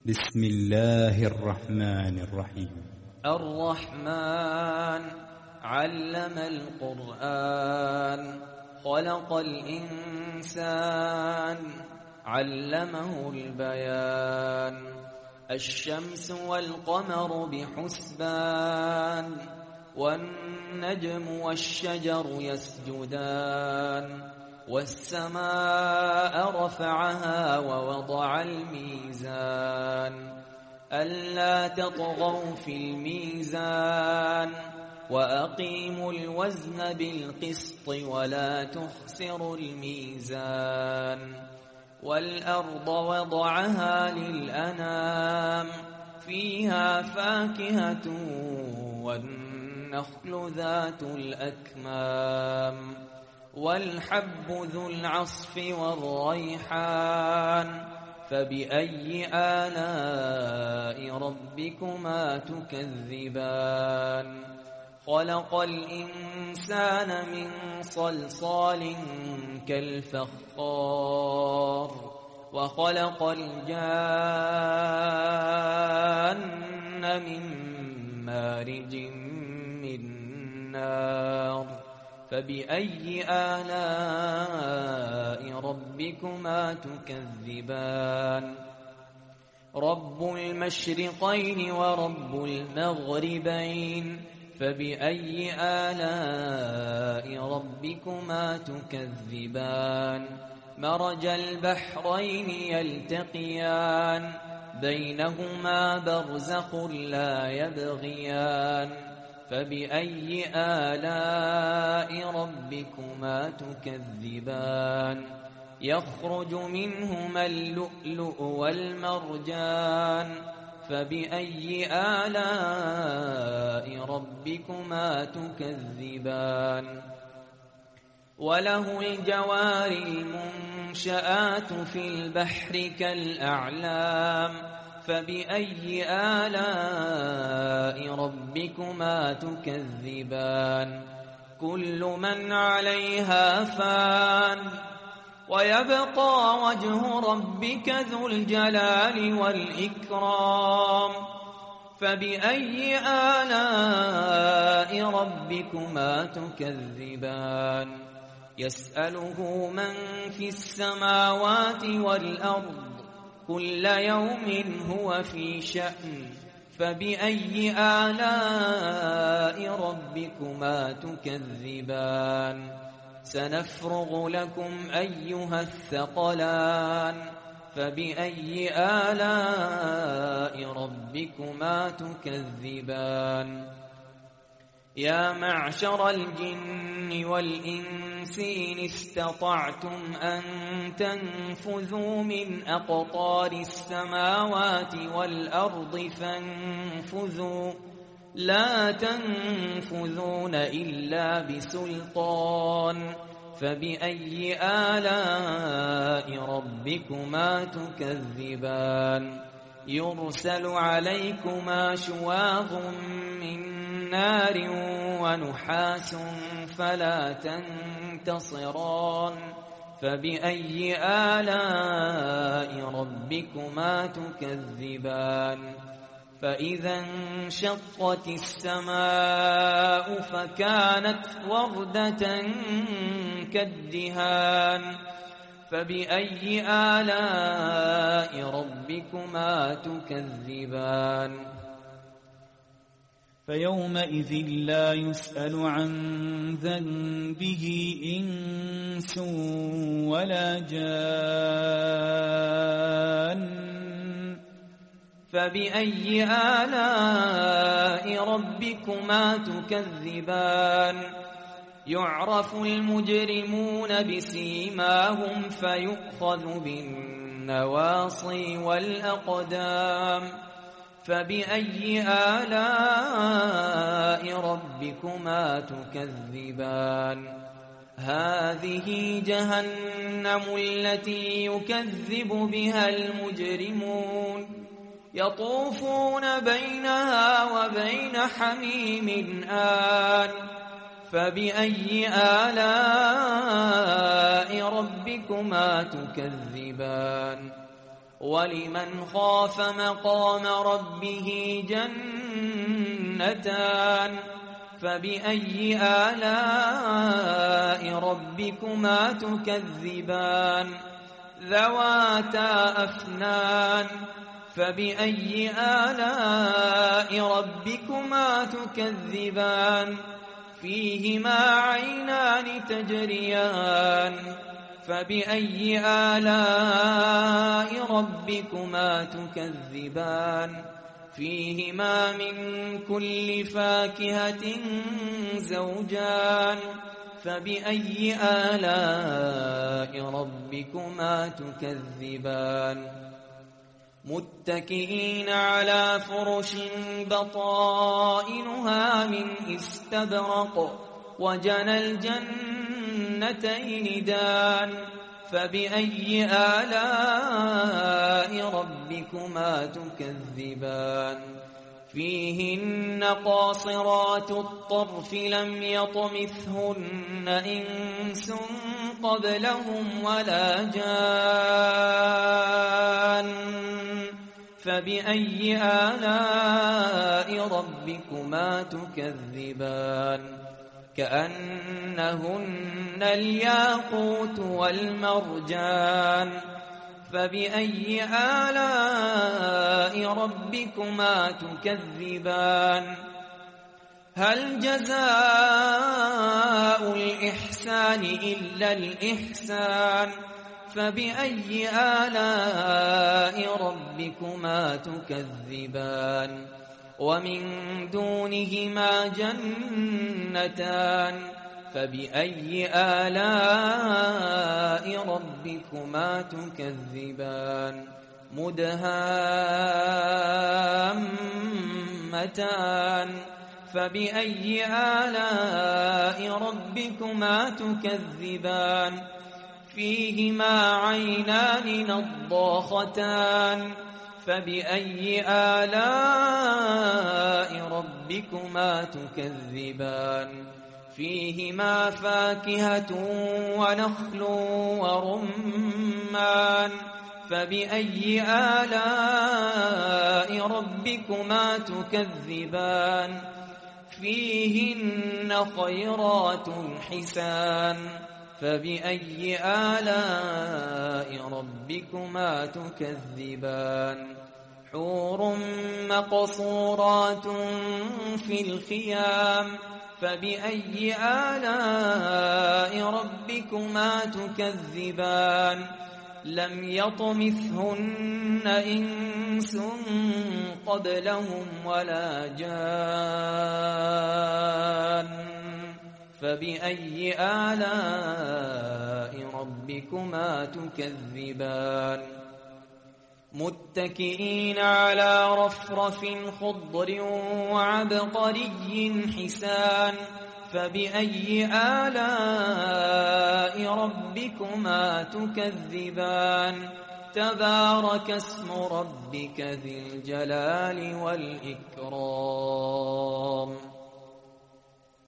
بسم الله الرحمن الرحيم. الرحمن علم القرآن خلق الإنسان علمه البيان الشمس والقمر بحسبان والنجم والشجر يسجدان والسماء رفعها ووضع الميزان ألا تطغوا في الميزان وأقيموا الوزن بالقسط ولا تخسروا الميزان والأرض وضعها للأنام فيها فاكهة والنخل ذات الأكمام والحب ذو العصف والريحان فبأي آلاء ربكما تكذبان خلق الإنسان من صلصال كالفخار وخلق الجان من مارج من نار فبأي آلاء ربكما تكذبان رب المشرقين ورب المغربين فبأي آلاء ربكما تكذبان مرج البحرين يلتقيان بينهما برزخ لا يبغيان فبأي آلاء ربكما تكذبان يخرج منهما اللؤلؤ والمرجان فبأي آلاء ربكما تكذبان وله الجوار المنشآت في البحر كالأعلام فبأي آلاء ربكما تكذبان كل من عليها فان ويبقى وجه ربك ذو الجلال والإكرام فبأي آلاء ربكما تكذبان يسأله من في السماوات والأرض كل يوم هو في شأن فبأي آلاء ربكما تكذبان سنفرغ لكم أيها الثقلان فبأي آلاء ربكما تكذبان يا معشر الجن والإنس إن استطعتم أن تنفذوا من أقطار السماوات والأرض فانفذوا لا تنفذون إلا بسلطان فبأي آلاء ربكما تكذبان يرسل عليكما شواظ من نار ونحاس فلا تنتصران فبأي آلاء ربكما تكذبان فإذا انشقت السماء فكانت وردة كالدهان فبأي آلاء ربكما تكذبان فيومئذ لا يسأل عن ذنبه إنس ولا جان فبأي آلاء ربكما تكذبان يعرف المجرمون بسيماهم فيؤخذ بالنواصي والأقدام فبأي آلاء ربكما تكذبان هذه جهنم التي يكذب بها المجرمون يطوفون بينها وبين حميم آن فبأي آلاء ربكما تكذبان ولمن خاف مقام ربه جنتان فبأي آلاء ربكما تكذبان ذواتا أفنان فبأي آلاء ربكما تكذبان فيهما عينان تجريان فبأي آلاء ربكما تكذبان فيهما من كل فاكهة زوجان فبأي آلاء ربكما تكذبان متكئين على فرش بطائنها من استبرق وجنى الجنتين دان فبأي آلاء ربكما تكذبان فيهن قاصرات الطرف لم يطمثهن إنس قبلهم ولا جان فبأي آلاء ربكما تكذبان كأنهن الياقوت والمرجان فبأي آلاء ربكما تكذبان هل جزاء الإحسان إلا الإحسان فبأي آلاء ربكما تكذبان ومن دونهما جنتان فبأي آلاء ربكما تكذبان مدهامتان فبأي آلاء ربكما تكذبان فيهما عينان نضاختان فبأي آلاء ربكما تكذبان فيهما فاكهة ونخل ورمان فبأي آلاء ربكما تكذبان فيهن خيرات حسان فبأي آلاء ربكما تكذبان حور مقصورات في الخيام فبأي آلاء ربكما تكذبان لم يطمثهن إنس قبلهم ولا جان فبأي آلاء ربكما تكذبان متكئين على رفرف خضر وعبقري حسان فبأي آلاء ربكما تكذبان تبارك اسم ربك ذي الجلال والإكرام